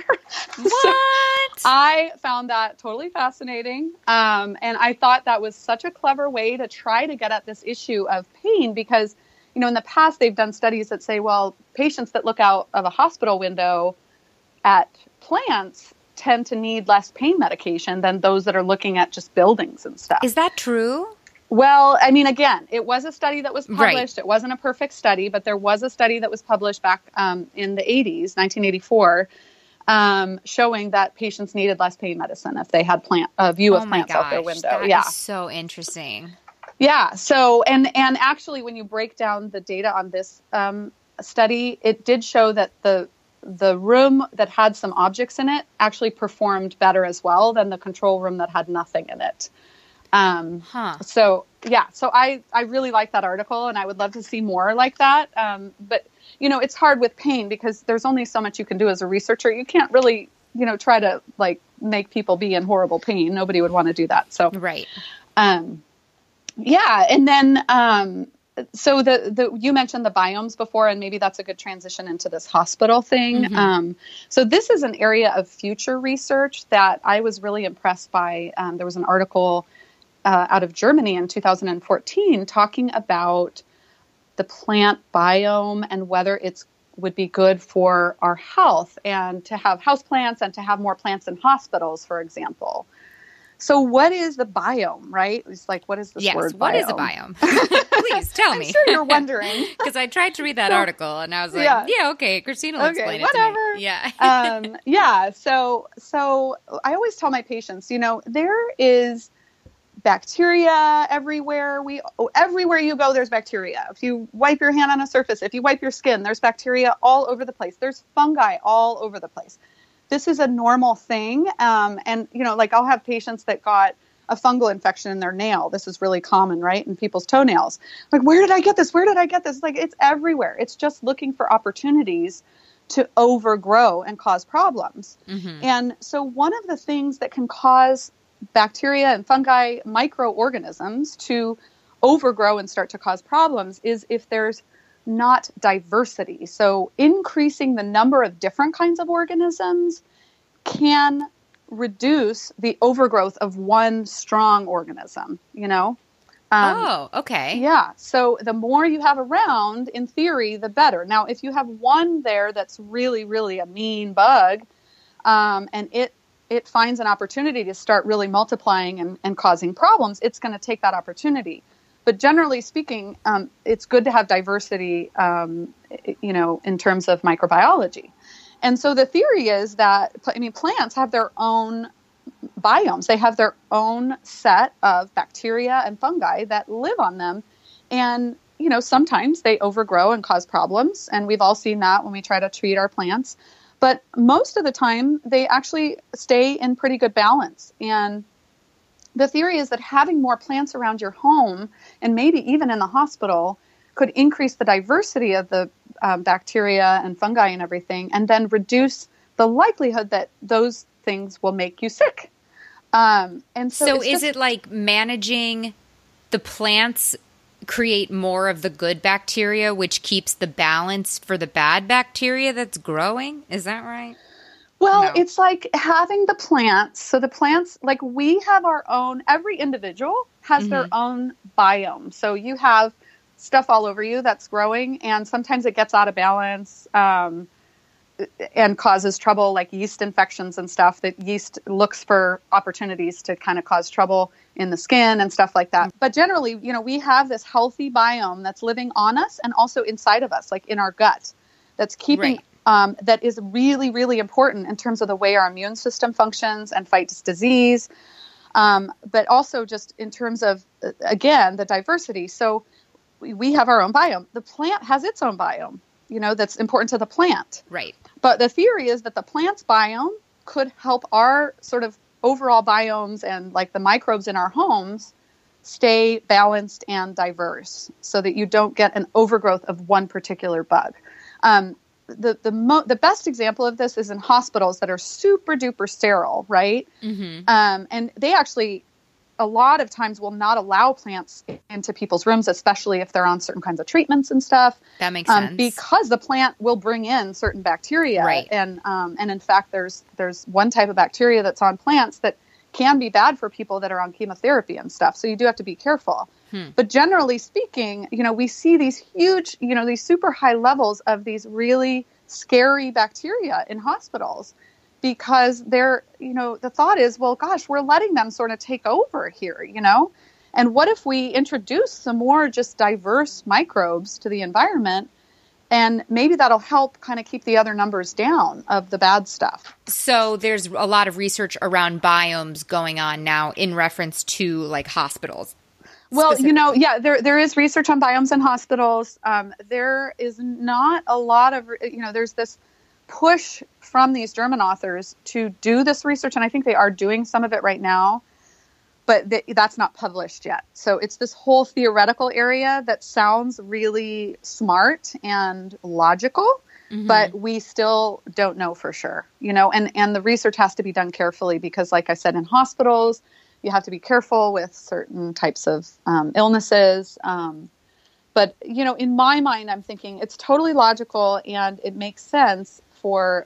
What? So I found that totally fascinating. Um, and I thought that was such a clever way to try to get at this issue of pain because you know, in the past, they've done studies that say, well, patients that look out of a hospital window at plants tend to need less pain medication than those that are looking at just buildings and stuff. Is that true? Well, I mean, again, it was a study that was published. Right. It wasn't a perfect study, but there was a study that was published back um, in the eighties, nineteen eighty-four, um, showing that patients needed less pain medicine if they had plant a view of oh my plants gosh, out their window. That yeah, is so interesting. Yeah. So, and, and actually when you break down the data on this um, study, it did show that the, the room that had some objects in it actually performed better as well than the control room that had nothing in it. Um, huh. So yeah, so I, I really like that article and I would love to see more like that. Um, but you know, it's hard with pain because there's only so much you can do as a researcher. You can't really, you know, try to like make people be in horrible pain. Nobody would want to do that. So, right. Um, Yeah. And then, um, so the, the, you mentioned the biomes before, and maybe that's a good transition into this hospital thing. Mm-hmm. Um, so this is an area of future research that I was really impressed by. Um, there was an article uh, out of Germany in two thousand fourteen talking about the plant biome and whether it's would be good for our health and to have houseplants and to have more plants in hospitals, for example. So what is the biome, right? It's like, what is this yes, word? What biome? is a biome? Please tell me. I'm sure you're wondering. Because I tried to read that so, article and I was like, yeah, yeah okay, Christina will okay, explain whatever. it to me. Yeah. um, yeah. So, so I always tell my patients, you know, there is bacteria everywhere. We everywhere you go, there's bacteria. If you wipe your hand on a surface, if you wipe your skin, there's bacteria all over the place. There's fungi all over the place. This is a normal thing. Um, and, you know, like I'll have patients that got a fungal infection in their nail. This is really common, right? In people's toenails. Like, where did I get this? Where did I get this? Like, it's everywhere. It's just looking for opportunities to overgrow and cause problems. Mm-hmm. And so one of the things that can cause bacteria and fungi, microorganisms to overgrow and start to cause problems is if there's not diversity. So increasing the number of different kinds of organisms can reduce the overgrowth of one strong organism, you know? Um, oh, okay. Yeah. So the more you have around, in theory, the better. Now, if you have one there that's really, really a mean bug, um, and it it finds an opportunity to start really multiplying and, and causing problems, it's going to take that opportunity. But generally speaking, um, it's good to have diversity, um, you know, in terms of microbiology. And so the theory is that, I mean, plants have their own biomes. They have their own set of bacteria and fungi that live on them. And, you know, sometimes they overgrow and cause problems. And we've all seen that when we try to treat our plants. But most of the time, they actually stay in pretty good balance. And the theory is that having more plants around your home, and maybe even in the hospital, could increase the diversity of the um, bacteria and fungi and everything, and then reduce the likelihood that those things will make you sick. Um, and so, so it's is just, it like managing the plants create more of the good bacteria, which keeps the balance for the bad bacteria that's growing? Is that right? Well, No. it's like having the plants. So the plants, like we have our own, every individual has Mm-hmm. their own biome. So you have stuff all over you that's growing, and sometimes it gets out of balance um, and causes trouble, like yeast infections and stuff. That yeast looks for opportunities to kind of cause trouble in the skin and stuff like that. But generally, you know, we have this healthy biome that's living on us and also inside of us, like in our gut, that's keeping, Right. um, that is really, really important in terms of the way our immune system functions and fights disease. Um, but also just in terms of, uh, again, the diversity. So we, we have our own biome. The plant has its own biome, you know, that's important to the plant. Right. But the theory is that the plant's biome could help our sort of overall biomes and like the microbes in our homes stay balanced and diverse so that you don't get an overgrowth of one particular bug. Um, the the mo- the best example of this is in hospitals that are super duper sterile, right? Mm-hmm. Um, and they actually a lot of times will not allow plants into people's rooms, especially if they're on certain kinds of treatments and stuff. That makes um, sense. Because the plant will bring in certain bacteria. Right. And um, and in fact, there's there's one type of bacteria that's on plants that can be bad for people that are on chemotherapy and stuff. So you do have to be careful. Hmm. But generally speaking, you know, we see these huge, you know, these super high levels of these really scary bacteria in hospitals. Because they're, you know, the thought is, well, gosh, we're letting them sort of take over here, you know? And what if we introduce some more just diverse microbes to the environment? And maybe that'll help kind of keep the other numbers down of the bad stuff. So there's a lot of research around biomes going on now in reference to like hospitals. Well, you know, yeah, there there is research on biomes in hospitals. Um, there is not a lot of, you know, there's this push from these German authors to do this research, and I think they are doing some of it right now, but th- that's not published yet. So it's this whole theoretical area that sounds really smart and logical, mm-hmm. but we still don't know for sure, you know, and, and the research has to be done carefully because, like I said, in hospitals, you have to be careful with certain types of um, illnesses. Um, but, you know, in my mind, I'm thinking it's totally logical and it makes sense for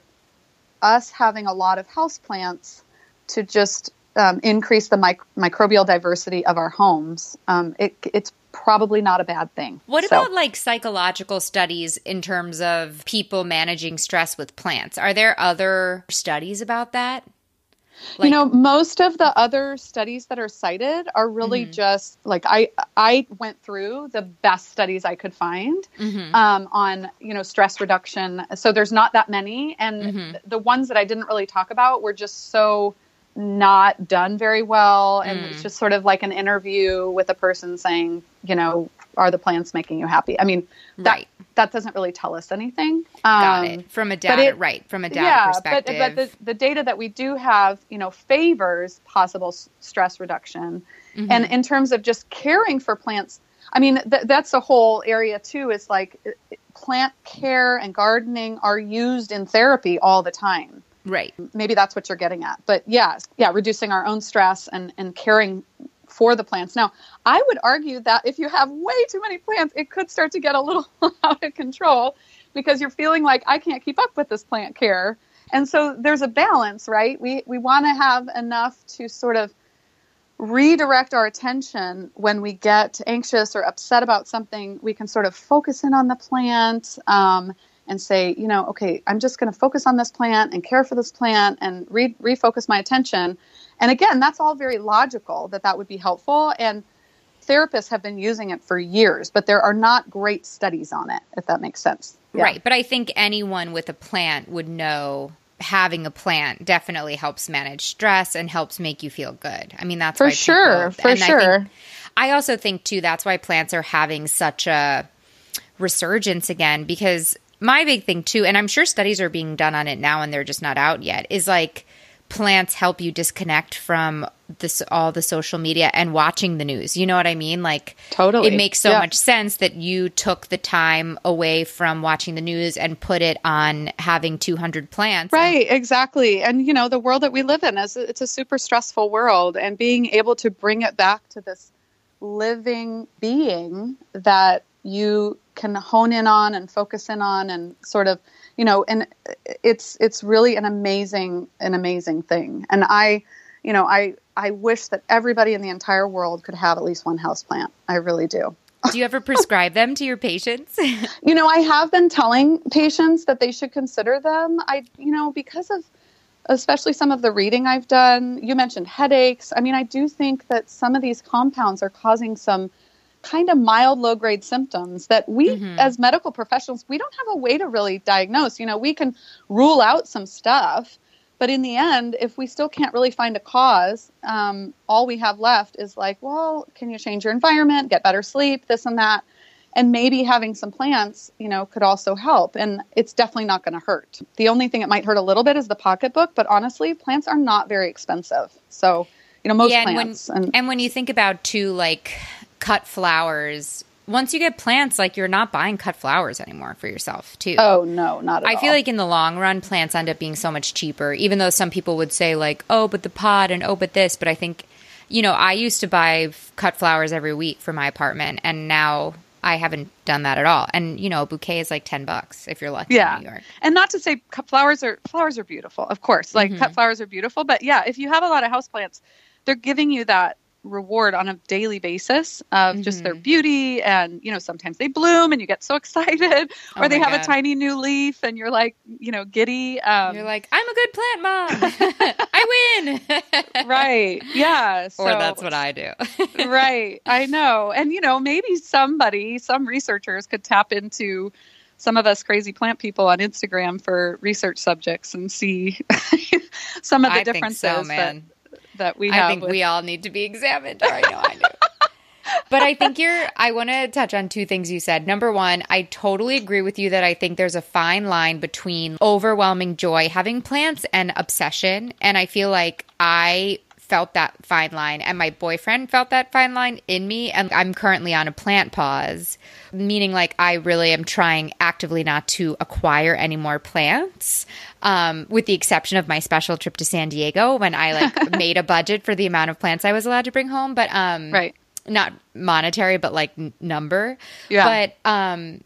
us having a lot of houseplants to just um, increase the mic- microbial diversity of our homes. Um, it, it's probably not a bad thing. What So- about like psychological studies in terms of people managing stress with plants? Are there other studies about that? Like, you know, most of the other studies that are cited are really Mhm. just like I I went through the best studies I could find Mhm. um, on, you know, stress reduction. So there's not that many. And Mhm. th- the ones that I didn't really talk about were just so not done very well. And Mm. it's just sort of like an interview with a person saying, you know, are the plants making you happy? I mean, that, Right. that doesn't really tell us anything. Got Um, it. From a but data, it- right. From a data yeah, perspective. but, but the, the data that we do have, you know, favors possible s- stress reduction. Mhm. And in terms of just caring for plants, I mean, th- that's a whole area too. Is like uh, plant care and gardening are used in therapy all the time. Right. Maybe that's what you're getting at. But yeah, yeah, reducing our own stress and, and caring for the plants. Now, I would argue that if you have way too many plants, it could start to get a little out of control because you're feeling like I can't keep up with this plant care. And so there's a balance, right? We we want to have enough to sort of redirect our attention when we get anxious or upset about something. We can sort of focus in on the plant um, and say, you know, okay, I'm just going to focus on this plant and care for this plant and re- refocus my attention. And again, that's all very logical that that would be helpful. And therapists have been using it for years, but there are not great studies on it, if that makes sense. Yeah. Right. But I think anyone with a plant would know having a plant definitely helps manage stress and helps make you feel good. I mean, that's For why sure, people, for and I sure. think, I also think too, that's why plants are having such a resurgence again, because my big thing too, and I'm sure studies are being done on it now and they're just not out yet, is like plants help you disconnect from this, all the social media and watching the news. You know what I mean? Like, totally. It makes so Yeah. much sense that you took the time away from watching the news and put it on having two hundred plants. Right, exactly. And, you know, the world that we live in, is it's a super stressful world, and being able to bring it back to this living being that you can hone in on and focus in on and sort of, you know, and it's, it's really an amazing, an amazing thing. And I, you know, I, I wish that everybody in the entire world could have at least one houseplant. I really do. Do you ever prescribe them to your patients? You know, I have been telling patients that they should consider them. I, you know, because of especially some of the reading I've done, you mentioned headaches. I mean, I do think that some of these compounds are causing some kind of mild low grade symptoms that we Mm-hmm. as medical professionals, we don't have a way to really diagnose. You know, we can rule out some stuff, but in the end, if we still can't really find a cause, um, all we have left is like, well, can you change your environment, get better sleep, this and that? And maybe having some plants, you know, could also help. And it's definitely not going to hurt. The only thing it might hurt a little bit is the pocketbook, but honestly, plants are not very expensive. So, you know, most yeah, and plants. when, and, and when you think about too, like cut flowers, once you get plants, like you're not buying cut flowers anymore for yourself too. oh, no, not at I all. feel like in the long run, plants end up being so much cheaper, even though some people would say like, oh, but the pot and oh, but this. But I think, you know, I used to buy f- cut flowers every week for my apartment, and now I haven't done that at all. And, you know, a bouquet is like ten bucks if you're lucky Yeah. in New York. And not to say cut flowers are flowers are beautiful, of course. Like Mhm. cut flowers are beautiful, but yeah, if you have a lot of houseplants, they're giving you that reward on a daily basis of just their Mhm. beauty. And, you know, sometimes they bloom and you get so excited, Oh or they my have God. a tiny new leaf and you're like, you know, giddy. Um, You're like, I'm a good plant mom. I win. right. Yeah. So, Or that's what I do. right. I know. And, you know, maybe somebody, some researchers could tap into some of us crazy plant people on Instagram for research subjects and see some of the I think differences so, man. that, that we have. I think with- we all need to be examined. I know, I do. But I think you're, I want to touch on two things you said. Number one, I totally agree with you that I think there's a fine line between overwhelming joy having plants and obsession. And I feel like I felt that fine line, and my boyfriend felt that fine line in me. And I'm currently on a plant pause, meaning like I really am trying actively not to acquire any more plants, um, with the exception of my special trip to San Diego when I like made a budget for the amount of plants I was allowed to bring home. But um, Right. not monetary, but like n- number. Yeah. But um,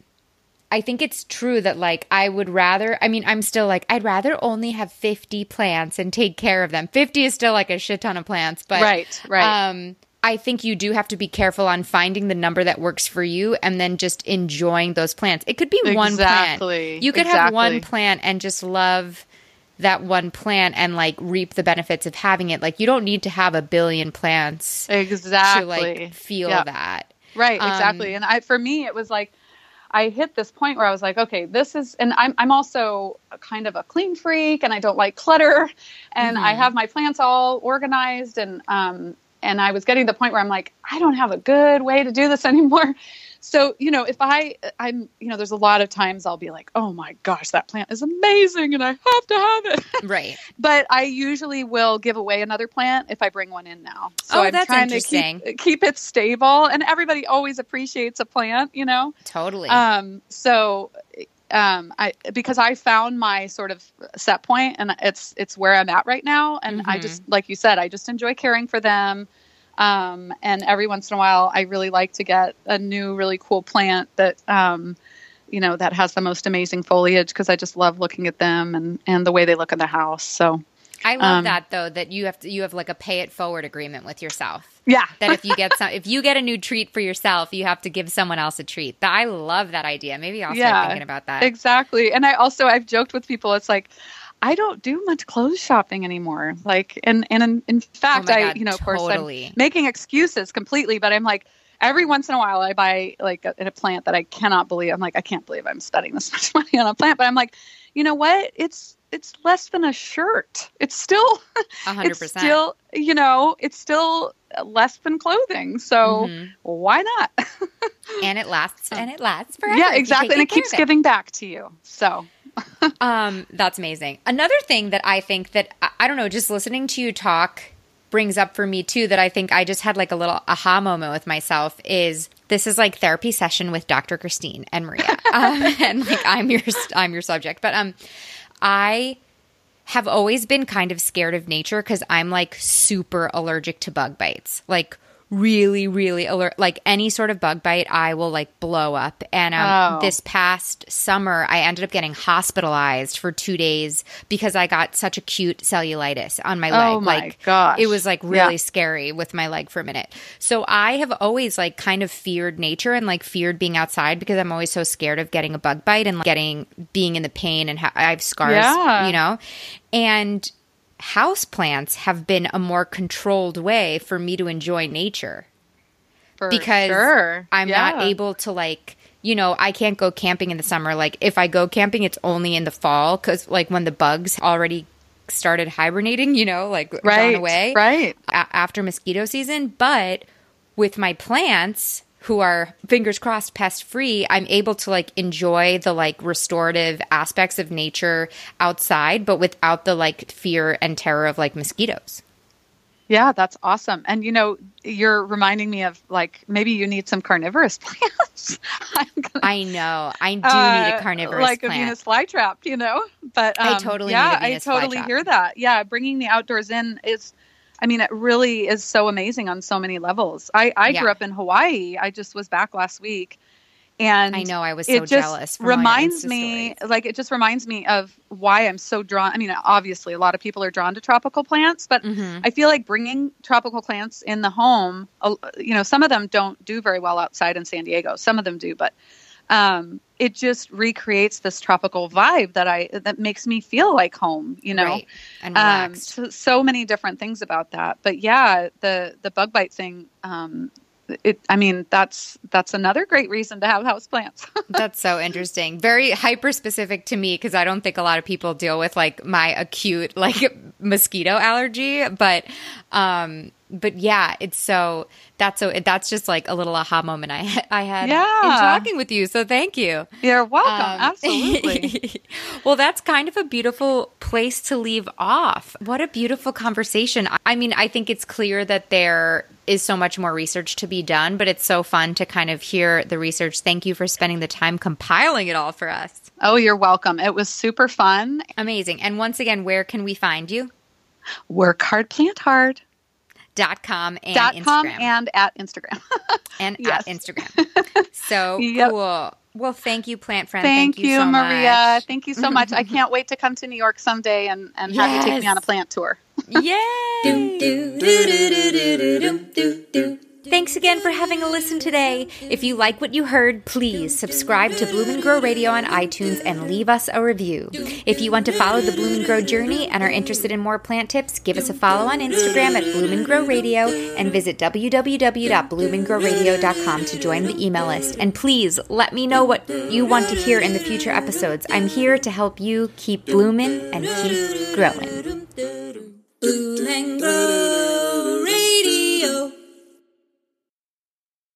I think it's true that like I would rather, I mean, I'm still like, I'd rather only have fifty plants and take care of them. fifty is still like a shit ton of plants, but Right, right. Um, I think you do have to be careful on finding the number that works for you and then just enjoying those plants. It could be one Exactly, plant. You could have one exactly. plant and just love that one plant and like reap the benefits of having it. Like you don't need to have a billion plants exactly. to like feel Yeah. that. Right, Um, exactly. And I, for me, it was like, I hit this point where I was like, okay, this is, and I'm, I'm also a kind of a clean freak and I don't like clutter, and I Mhm. have my plants all organized, and, um, and I was getting to the point where I'm like, I don't have a good way to do this anymore. So, you know, if I, I'm, you know, there's a lot of times I'll be like, oh my gosh, that plant is amazing and I have to have it. Right. But I usually will give away another plant if I bring one in now. So Oh, I'm that's trying interesting. to keep, keep it stable, and everybody always appreciates a plant, you know? Totally. Um, so, um, I, because I found my sort of set point, and it's, it's where I'm at right now. And I Mhm. just, like you said, I just enjoy caring for them. Um, and every once in a while, I really like to get a new, really cool plant that, um, you know, that has the most amazing foliage, because I just love looking at them and, and the way they look in the house. So, I love um, that though, that you have to, you have like a pay it forward agreement with yourself. yeah. That if you get some, if you get a new treat for yourself, you have to give someone else a treat. That I love that idea. Maybe I'll start Yeah, thinking about that. Exactly. And I also, I've joked with people, it's like, I don't do much clothes shopping anymore. Like, and, and in, in fact, Oh my I, God, you know, of course totally. I'm making excuses completely, but I'm like, every once in a while I buy like a, a plant that I cannot believe. I'm like, I can't believe I'm spending this much money on a plant, but I'm like, you know what? It's, it's less than a shirt. It's still, A hundred it's percent. still, you know, it's still less than clothing. So Mm-hmm. why not? And it lasts and it lasts forever. Yeah, if you exactly. take And it good care keeps of giving back to you. So Um, that's amazing. Another thing that I think that, I, I don't know, just listening to you talk brings up for me too, that I think I just had like a little aha moment with myself is this is like therapy session with Doctor Christine and Maria. um, and like, I'm your, I'm your subject, but, um, I have always been kind of scared of nature because I'm like super allergic to bug bites. Like, really, really alert. Like any sort of bug bite, I will like blow up. And um, Oh. this past summer, I ended up getting hospitalized for two days because I got such acute cellulitis on my leg. Oh my like, gosh. it was like really Yeah. scary with my leg for a minute. So I have always like kind of feared nature and like feared being outside because I'm always so scared of getting a bug bite and like, getting being in the pain and ha- I have scars, Yeah. you know, and houseplants have been a more controlled way for me to enjoy nature for because sure. I'm Yeah. not able to like, you know, I can't go camping in the summer. Like if I go camping, it's only in the fall because like when the bugs already started hibernating, you know, like right, gone away right. a- after mosquito season. But with my plants who are fingers crossed pest free, I'm able to like enjoy the like restorative aspects of nature outside, but without the like fear and terror of like mosquitoes. Yeah, that's awesome. And you know, you're reminding me of like maybe you need some carnivorous plants. I'm gonna, I know. I do uh, need a carnivorous like plant. a Venus flytrap, you know. But um, I totally yeah, need a Venus I totally flytrap. hear that. Yeah, bringing the outdoors in is, I mean, it really is so amazing on so many levels. I I Yeah. grew up in Hawaii. I just was back last week. And I know, I was so it just jealous from all your reminds Insta me, stories. like, it just reminds me of why I'm so drawn. I mean, obviously, a lot of people are drawn to tropical plants, but Mhm. I feel like bringing tropical plants in the home, uh, you know, some of them don't do very well outside in San Diego. Some of them do, but um, it just recreates this tropical vibe that I that makes me feel like home. You know, Right. And um, relaxed. so, so many different things about that. But yeah, the the bug bite thing. Um, It, I mean, that's that's another great reason to have houseplants. That's so interesting. Very hyper specific to me because I don't think a lot of people deal with like my acute like mosquito allergy. But um, but yeah, it's so that's so that's just like a little aha moment I I had Yeah. in talking with you. So thank you. You're welcome. Um, Absolutely. Well, that's kind of a beautiful place to leave off. What a beautiful conversation. I mean, I think it's clear that there is so much more research to be done, but it's so fun to kind of hear the research. Thank you for spending the time compiling it all for us. Oh, you're welcome. It was super fun. Amazing. And once again, where can we find you? Work hard, plant hard. Dot com and Dot Instagram. com and at Instagram. and yes. at Instagram. So Yep. cool. Well, thank you, plant friend. Thank, Thank, you, so Maria. much. Thank you so much. I can't wait to come to New York someday and, and have you take me Yes. on a plant tour. Yay! Do do do do do do do do do. Thanks again for having a listen today. If you like what you heard, please subscribe to Bloom and Grow Radio on iTunes and leave us a review. If you want to follow the Bloom and Grow journey and are interested in more plant tips, give us a follow on Instagram at Bloom and Grow Radio and visit w w w dot bloom and grow radio dot com to join the email list. And please let me know what you want to hear in the future episodes. I'm here to help you keep blooming and keep growing.